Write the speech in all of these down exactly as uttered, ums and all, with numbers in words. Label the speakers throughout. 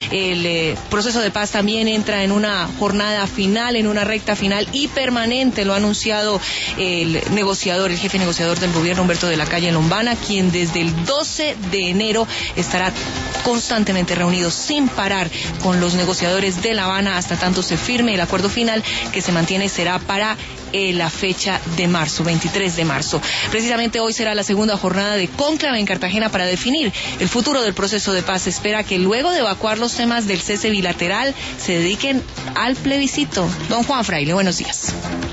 Speaker 1: El eh, proceso de paz también entra en una jornada final, en una recta final y permanente, lo ha anunciado el negociador, el jefe negociador del gobierno, Humberto de la Calle Lombana, quien desde el doce de enero estará constantemente reunido sin parar con los negociadores de La Habana hasta tanto se firme el acuerdo final, que se mantiene será para eh, la fecha de marzo, veintitrés de marzo. Precisamente hoy será la segunda jornada de cónclave en Cartagena para definir el futuro del proceso de paz. Se espera que luego de evacuar los temas del cese bilateral se dediquen al plebiscito. Don Juan Fraile, buenos días.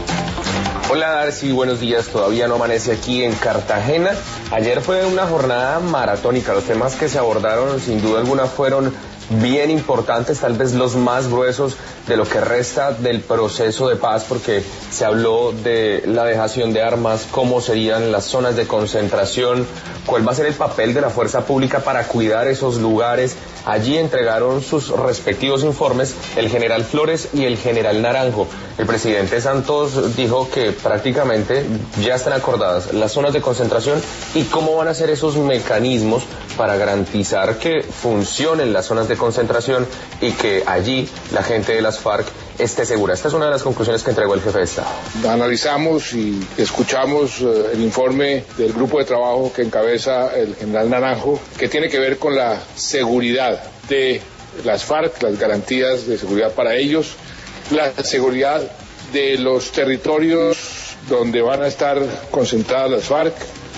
Speaker 2: Hola Darcy, buenos días. Todavía no amanece aquí en Cartagena. Ayer fue una jornada maratónica. Los temas que se abordaron sin duda alguna fueron bien importantes, tal vez los más gruesos de lo que resta del proceso de paz, porque se habló de la dejación de armas, cómo serían las zonas de concentración, cuál va a ser el papel de la fuerza pública para cuidar esos lugares. Allí entregaron sus respectivos informes el general Flores y el general Naranjo. El presidente Santos dijo que prácticamente ya están acordadas las zonas de concentración y cómo van a ser esos mecanismos para garantizar que funcionen las zonas de concentración y que allí la gente de las FARC esté segura. Esta es una de las conclusiones que entregó el jefe de Estado.
Speaker 3: Analizamos y escuchamos uh, el informe del grupo de trabajo que encabeza el general Naranjo, que tiene que ver con la seguridad de las FARC, las garantías de seguridad para ellos, la seguridad de los territorios donde van a estar concentradas las FARC.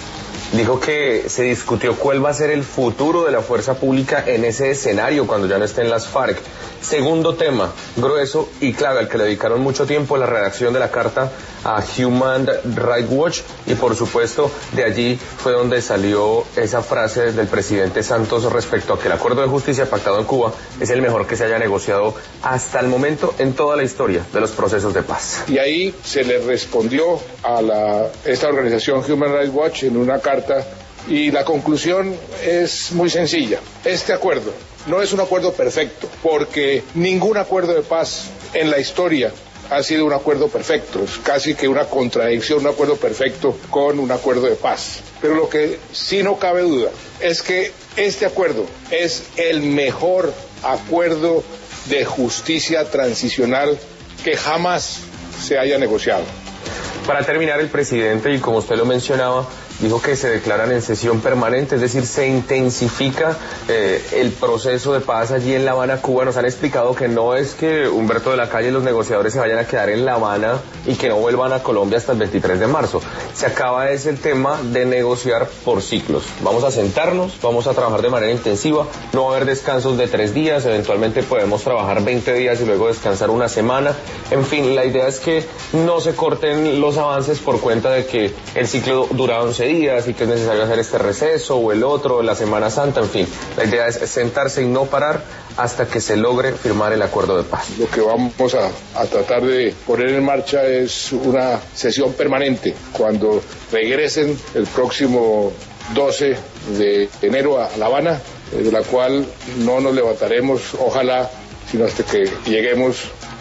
Speaker 2: Dijo que se discutió cuál va a ser el futuro de la fuerza pública en ese escenario cuando ya no estén las FARC. Segundo tema, grueso y clave, al que le dedicaron mucho tiempo, la redacción de la carta a Human Rights Watch, y por supuesto de allí fue donde salió esa frase del presidente Santos respecto a que el acuerdo de justicia pactado en Cuba es el mejor que se haya negociado hasta el momento en toda la historia de los procesos de paz.
Speaker 3: Y ahí se le respondió a la, esta organización Human Rights Watch en una carta, y la conclusión es muy sencilla. Este acuerdo no es un acuerdo perfecto, porque ningún acuerdo de paz en la historia ha sido un acuerdo perfecto. Es casi que una contradicción, un acuerdo perfecto con un acuerdo de paz. Pero lo que sí no cabe duda es que este acuerdo es el mejor acuerdo de justicia transicional que jamás se haya negociado.
Speaker 2: Para terminar, el presidente, y como usted lo mencionaba, dijo que se declaran en sesión permanente, es decir, se intensifica eh, el proceso de paz allí en La Habana, Cuba. Nos han explicado que no es que Humberto de la Calle y los negociadores se vayan a quedar en La Habana y que no vuelvan a Colombia hasta el veintitrés de marzo. Se acaba es el tema de negociar por ciclos. Vamos a sentarnos, vamos a trabajar de manera intensiva, no va a haber descansos de tres días, eventualmente podemos trabajar veinte días y luego descansar una semana. En fin, la idea es que no se corten los avances por cuenta de que el ciclo dura once días y que es necesario hacer este receso o el otro, la Semana Santa, en fin. La idea es sentarse y no parar hasta que se logre firmar el acuerdo de paz.
Speaker 3: Lo que vamos a, a tratar de poner en marcha es una sesión permanente cuando regresen el próximo doce de enero a La Habana, de la cual no nos levantaremos, ojalá, sino hasta que lleguemos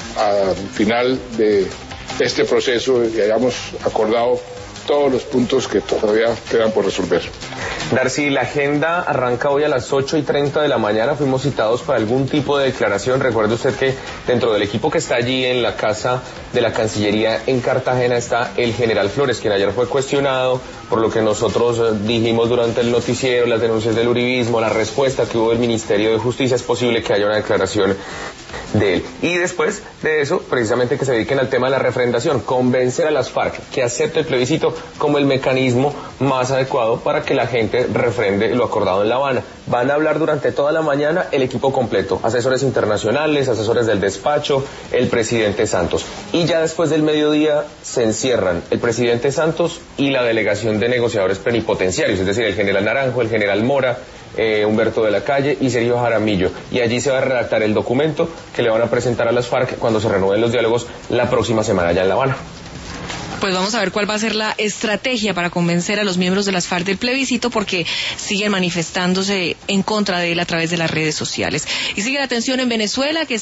Speaker 3: al final de este proceso y hayamos acordado todos los puntos que todavía quedan por resolver.
Speaker 2: Darcy, la agenda arranca hoy a las ocho y treinta de la mañana. Fuimos citados para algún tipo de declaración. Recuerde usted que dentro del equipo que está allí en la casa de la Cancillería en Cartagena está el general Flores, quien ayer fue cuestionado por lo que nosotros dijimos durante el noticiero, las denuncias del uribismo, la respuesta que hubo del Ministerio de Justicia. Es posible que haya una declaración de él. Y después de eso, precisamente que se dediquen al tema de la refrendación, convencer a las FARC que acepte el plebiscito como el mecanismo más adecuado para que la gente refrende lo acordado en La Habana. Van a hablar durante toda la mañana el equipo completo, asesores internacionales, asesores del despacho, el presidente Santos. Y ya después del mediodía se encierran el presidente Santos y la delegación de negociadores plenipotenciarios, es decir, el general Naranjo, el general Mora, Eh, Humberto de la Calle y Sergio Jaramillo, y allí se va a redactar el documento que le van a presentar a las FARC cuando se renueven los diálogos la próxima semana allá en La Habana.
Speaker 1: Pues vamos a ver cuál va a ser la estrategia para convencer a los miembros de las FARC del plebiscito, porque siguen manifestándose en contra de él a través de las redes sociales. Y sigue la tensión en Venezuela, que